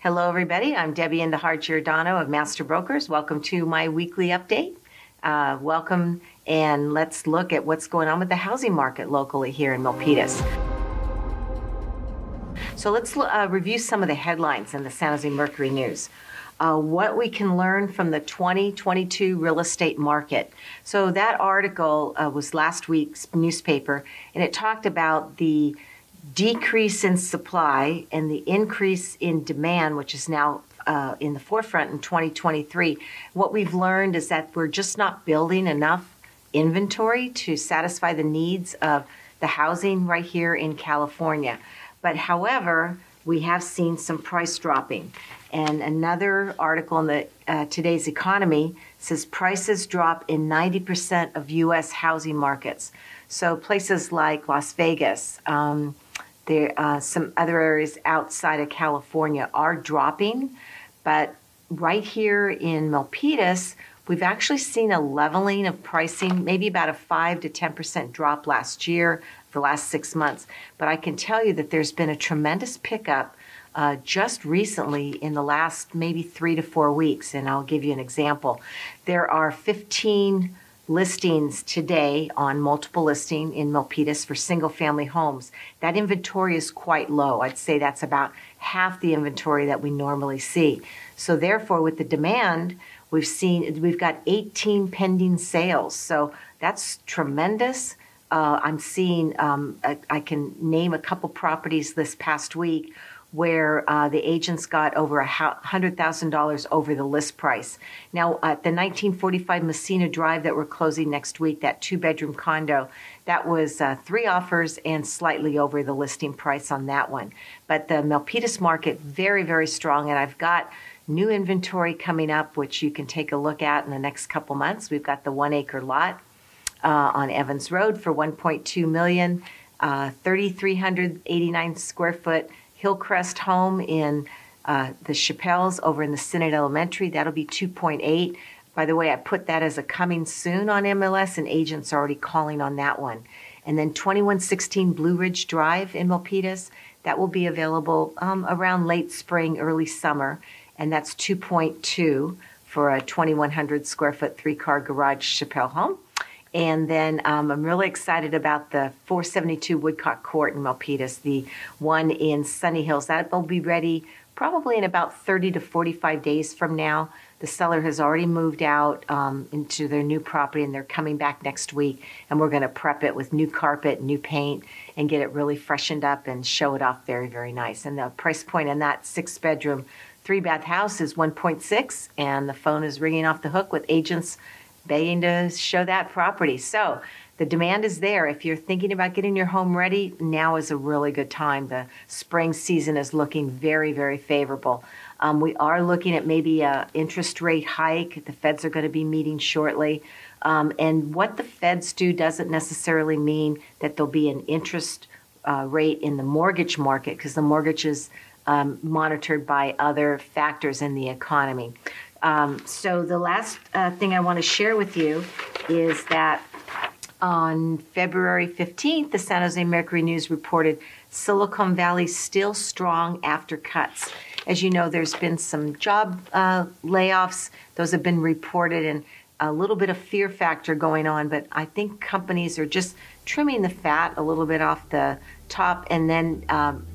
Hello, everybody. I'm Debbie Indahar Giordano of Master Brokers. Welcome to my weekly update. Welcome, and let's look at what's going on with the housing market locally here in Milpitas. So let's review some of the headlines in the San Jose Mercury News. What we can learn from the 2022 real estate market. So that article was last week's newspaper, and it talked about the decrease in supply and the increase in demand, which is now in the forefront in 2023. What we've learned is that we're just not building enough inventory to satisfy the needs of the housing right here in California. But however, we have seen some price dropping. And another article in the Today's Economy says prices drop in 90% of U.S. housing markets. So places like Las Vegas, some other areas outside of California are dropping, but right here in Milpitas, we've actually seen a leveling of pricing, maybe about a 5 to 10% drop last year, for the last 6 months. But I can tell you that there's been a tremendous pickup just recently in the last maybe 3 to 4 weeks, and I'll give you an example. There are 15 listings today on multiple listing in Milpitas for single-family homes. That inventory is quite low. I'd say that's about half the inventory that we normally see. So therefore, with the demand, we've got 18 pending sales. So that's tremendous. I'm seeing, I can name a couple properties this past week where the agents got over $100,000 over the list price. Now, at the 1945 Messina Drive that we're closing next week, that 2-bedroom condo, that was 3 offers and slightly over the listing price on that one. But the Milpitas market, very, very strong, and I've got new inventory coming up, which you can take a look at in the next couple months. We've got the 1-acre lot on Evans Road for $1.2 million, 3,389 square foot Hillcrest home in the Chappelles over in the Synod Elementary. That'll be 2.8. By the way, I put that as a coming soon on MLS, and agents are already calling on that one. And then 2116 Blue Ridge Drive in Milpitas, that will be available around late spring, early summer, and that's 2.2 for a 2,100 square foot 3-car garage Chappelle home. And then I'm really excited about the 472 Woodcock Court in Milpitas, the one in Sunny Hills. That will be ready probably in about 30 to 45 days from now. The seller has already moved out into their new property, and they're coming back next week. And we're going to prep it with new carpet, new paint, and get it really freshened up and show it off very, very nice. And the price point on that 6-bedroom, 3-bath house is 1.6, and the phone is ringing off the hook with agents begging to show that property. So the demand is there. If you're thinking about getting your home ready, now is a really good time. The spring season is looking very, very favorable. We are looking at maybe an interest rate hike. The feds are going to be meeting shortly. And what the feds do doesn't necessarily mean that there'll be an interest rate in the mortgage market, because the mortgage is monitored by other factors in the economy. So the last thing I want to share with you is that on February 15th, the San Jose Mercury News reported Silicon Valley still strong after cuts. As you know, there's been some job layoffs. Those have been reported, and a little bit of fear factor going on, but I think companies are just trimming the fat a little bit off the top, and then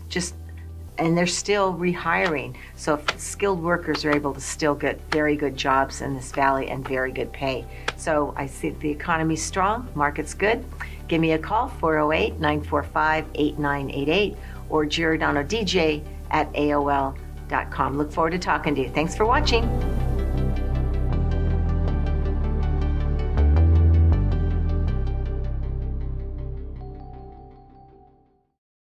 and they're still rehiring. So skilled workers are able to still get very good jobs in this valley and very good pay. So I think the economy's strong, market's good. Give me a call, 408-945-8988, or GiordanoDJ@AOL.com. Look forward to talking to you. Thanks for watching.